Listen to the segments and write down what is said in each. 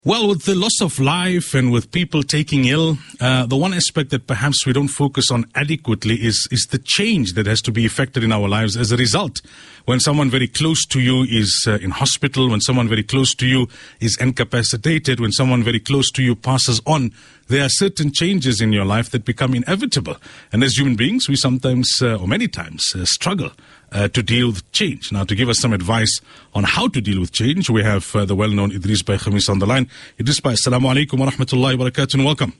Well, with the loss of life and with people taking ill, the one aspect that perhaps we don't focus on adequately is the change that has to be effected in our lives as a result. When someone very close to you is in hospital, when someone very close to you is incapacitated, when someone very close to you passes on, there are certain changes in your life that become inevitable. And as human beings, we sometimes, or many times, struggle to deal with change. Now, to give us some advice on how to deal with change, we have the well-known Idris Bhai Khamis on the line. Idris Bhai, assalamu alaikum wa rahmatullahi wa barakatuh, and welcome.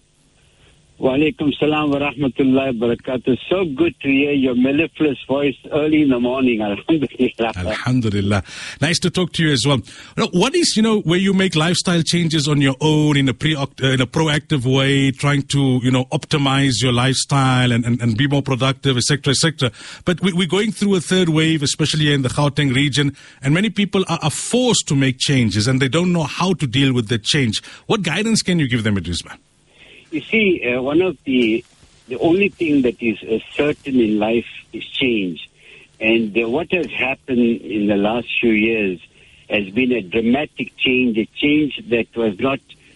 Wa alaikum salam wa rahmatullahi wa barakatuh. So good to hear your mellifluous voice early in the morning. Alhamdulillah. Alhamdulillah. Nice to talk to you as well. Now, what is, where you make lifestyle changes on your own in a proactive way, trying to, optimize your lifestyle and be more productive, etc., etc. But we're going through a third wave, especially in the Gauteng region, and many people are forced to make changes and they don't know how to deal with the change. What guidance can you give them, Idris Bhai? You see, one of the only thing that is certain in life is change. And what has happened in the last few years has been a dramatic change, a change that was not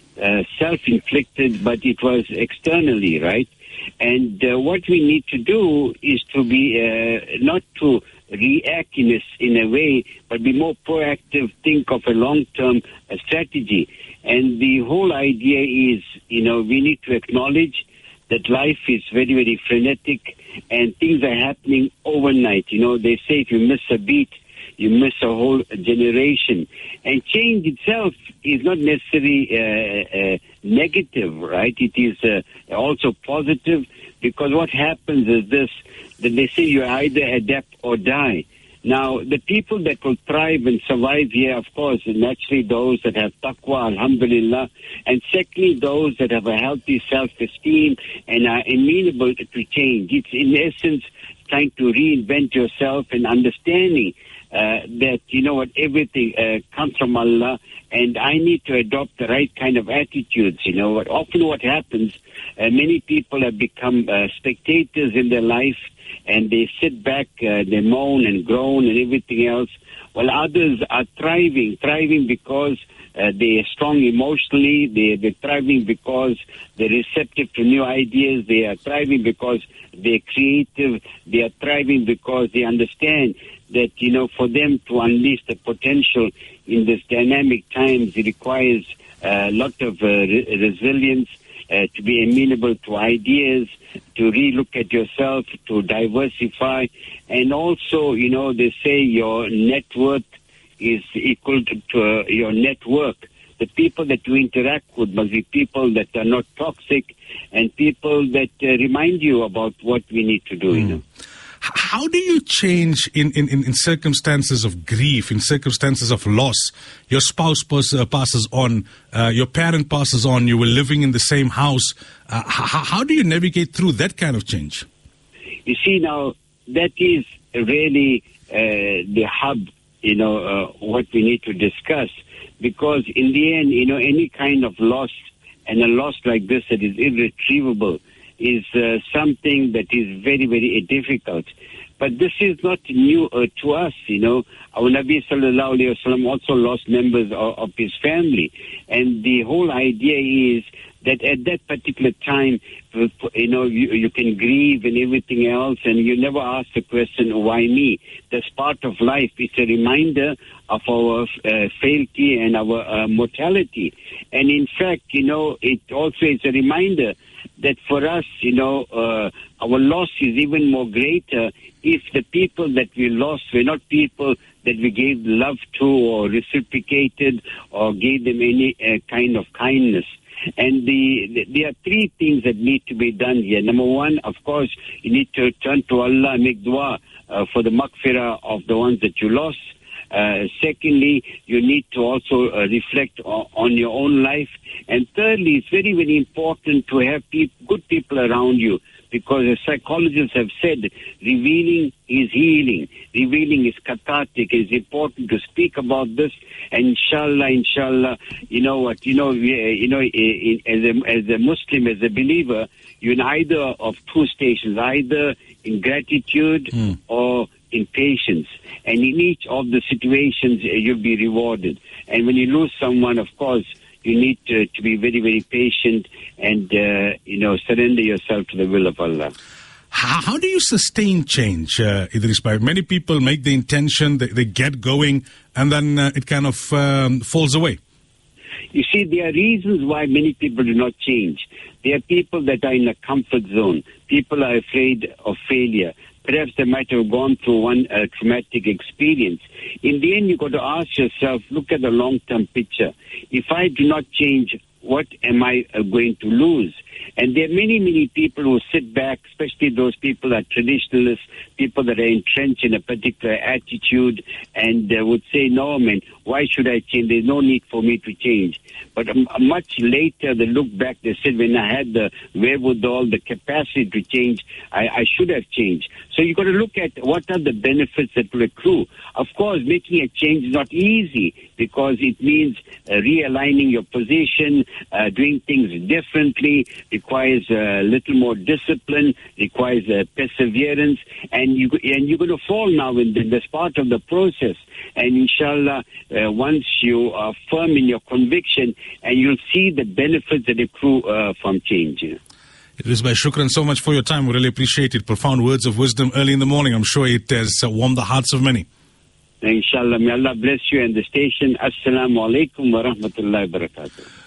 self-inflicted, but it was externally, right? And what we need to do is to be, not to react in a way, but be more proactive, think of a long-term strategy. And the whole idea is, we need to acknowledge that life is very, very frenetic and things are happening overnight. They say if you miss a beat, you miss a whole generation. And change itself is not necessarily negative, right? It is also positive, because what happens is this, that they say you either adapt or die. Now, the people that will thrive and survive here, of course, are naturally those that have taqwa, alhamdulillah, and secondly, those that have a healthy self-esteem and are amenable to change. It's, in essence, trying to reinvent yourself and understanding that, everything comes from Allah, and I need to adopt the right kind of attitudes. Often what happens, many people have become spectators in their life, and they sit back, they moan and groan and everything else, while others are thriving because they are strong emotionally, they're thriving because they're receptive to new ideas, they are thriving because they're creative, they are thriving because they understand that, for them to unleash the potential in this dynamic times, it requires a lot of resilience, to be amenable to ideas, to relook at yourself, to diversify. And also, they say your net worth is equal to your network. The people that you interact with must be people that are not toxic and people that remind you about what we need to do, How do you change in circumstances of grief, in circumstances of loss? Your spouse passes on, your parent passes on, you were living in the same house. How do you navigate through that kind of change? You see, now, that is really the hub, what we need to discuss. Because in the end, any kind of loss, and a loss like this that is irretrievable, is something that is very, very difficult. But this is not new to us, Our Nabi sallallahu alayhi wa sallam also lost members of his family. And the whole idea is that at that particular time, you can grieve and everything else, and you never ask the question, why me? That's part of life. It's a reminder of our frailty and our mortality. And in fact, it also is a reminder that for us, our loss is even more greater if the people that we lost were not people that we gave love to or reciprocated or gave them any kind of kindness. And there are three things that need to be done here. Number one, of course, you need to turn to Allah and make dua for the maghfirah of the ones that you lost. Secondly, you need to also reflect on your own life. And thirdly, it's very, very important to have good people around you, because as psychologists have said, revealing is healing. Revealing is cathartic. It's important to speak about this. And inshallah, as a Muslim, as a believer, you're in either of two stations, either in gratitude or in patience. And in each of the situations, you'll be rewarded. And when you lose someone, of course, you need to be very, very patient and, surrender yourself to the will of Allah. How do you sustain change, Idris Bhai? Many people make the intention, they get going, and then it kind of falls away. You see, there are reasons why many people do not change. There are people that are in a comfort zone. People are afraid of failure. Perhaps they might have gone through one traumatic experience. In the end, you've got to ask yourself, look at the long-term picture. If I do not change, what am I going to lose? And there are many, many people who sit back, especially those people that are traditionalists, people that are entrenched in a particular attitude and would say, no, man, why should I change? There's no need for me to change. But much later, they look back, they said, when I had the wherewithal, the capacity to change, I should have changed. So you've got to look at what are the benefits that will accrue. Of course, making a change is not easy because it means realigning your position, doing things differently, requires a little more discipline, requires perseverance, and you're going to fall now in this part of the process. And inshallah, once you are firm in your conviction, and you'll see the benefits that accrue from change. Idris Bhai, shukran so much for your time. We really appreciate it. Profound words of wisdom early in the morning. I'm sure it has warmed the hearts of many. Inshallah, may Allah bless you and the station. Assalamu alaikum wa rahmatullahi wa barakatuh.